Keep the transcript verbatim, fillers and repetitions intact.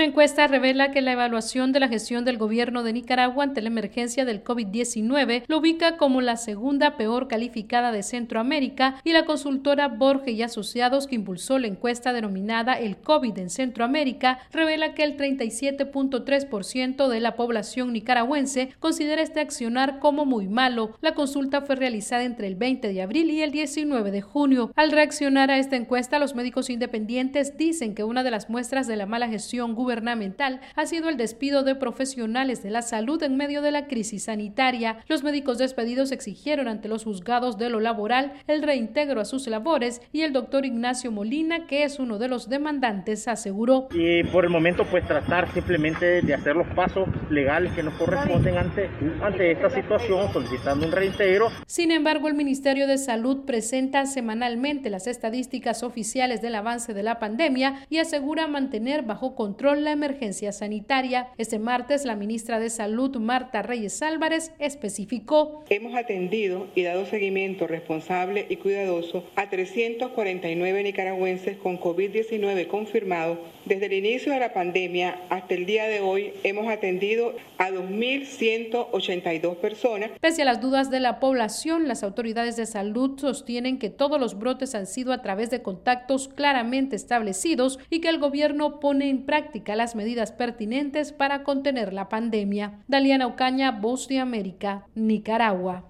Una encuesta revela que la evaluación de la gestión del gobierno de Nicaragua ante la emergencia del COVID diecinueve lo ubica como la segunda peor calificada de Centroamérica, y la consultora Borges y Asociados, que impulsó la encuesta denominada El COVID en Centroamérica, revela que el treinta y siete punto tres por ciento de la población nicaragüense considera este accionar como muy malo. La consulta fue realizada entre el veinte de abril y el diecinueve de junio. Al reaccionar a esta encuesta, los médicos independientes dicen que una de las muestras de la mala gestión gubernamental ha sido el despido de profesionales de la salud en medio de la crisis sanitaria. Los médicos despedidos exigieron ante los juzgados de lo laboral el reintegro a sus labores, y el doctor Ignacio Molina, que es uno de los demandantes, aseguró: y por el momento pues tratar simplemente de hacer los pasos legales que nos corresponden ante, ante esta situación, solicitando un reintegro. Sin embargo, el Ministerio de Salud presenta semanalmente las estadísticas oficiales del avance de la pandemia y asegura mantener bajo control la emergencia sanitaria. Este martes, la ministra de Salud, Marta Reyes Álvarez, especificó: hemos atendido y dado seguimiento responsable y cuidadoso a trescientos cuarenta y nueve nicaragüenses con COVID diecinueve confirmados. Desde el inicio de la pandemia hasta el día de hoy hemos atendido a dos mil ciento ochenta y dos personas. Pese a las dudas de la población, las autoridades de salud sostienen que todos los brotes han sido a través de contactos claramente establecidos y que el gobierno pone en práctica las medidas pertinentes para contener la pandemia. Daliana Ocaña, Voz de América, Nicaragua.